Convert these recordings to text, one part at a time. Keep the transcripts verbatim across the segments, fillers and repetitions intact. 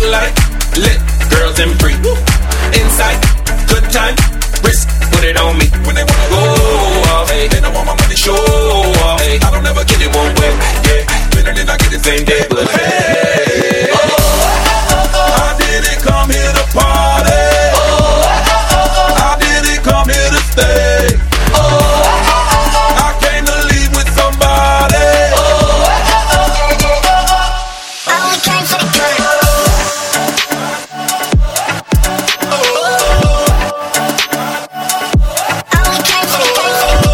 Spotlight, lit, girls and free. Inside, good time, risk, put it on me. When they wanna go off, hey, they don't want my money, show off. Hey, I don't ever get it one way, yeah. Better than I get it same day, but hey, oh, I didn't come here to party. I didn't come here to stay. I came to leave with somebody. I only came for the drink. I only came for the drink.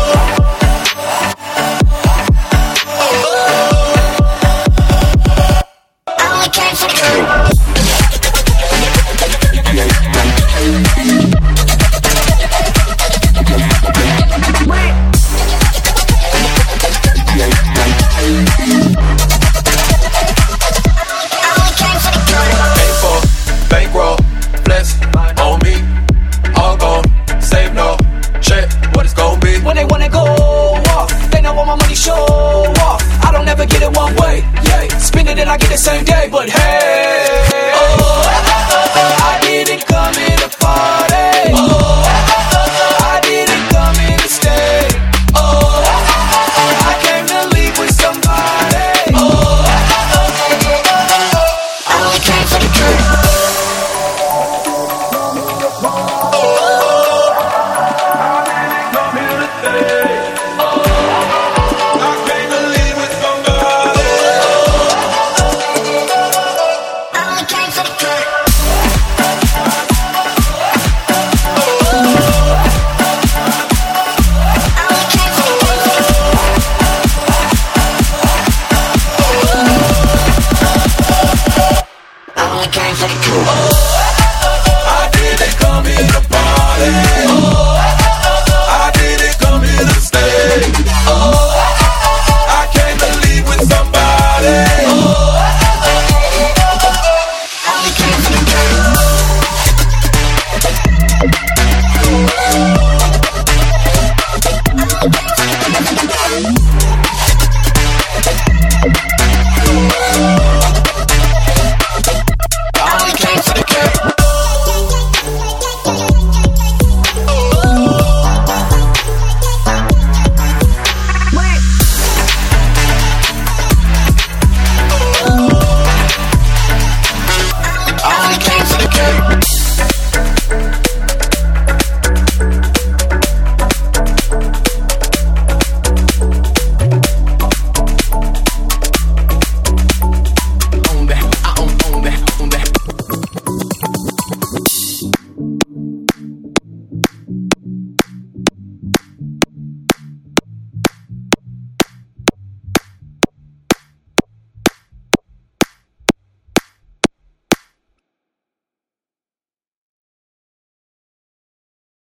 I only came for the drink. When they wanna go off, they know want my money, show off. I don't ever get it one way, yeah. Spend it and I get it same day, but hey, oh, I didn't come here to party. Oh, I didn't come here to stay. Oh, I came to leave with somebody. Oh, I only came for the drink. I didn't come here to party.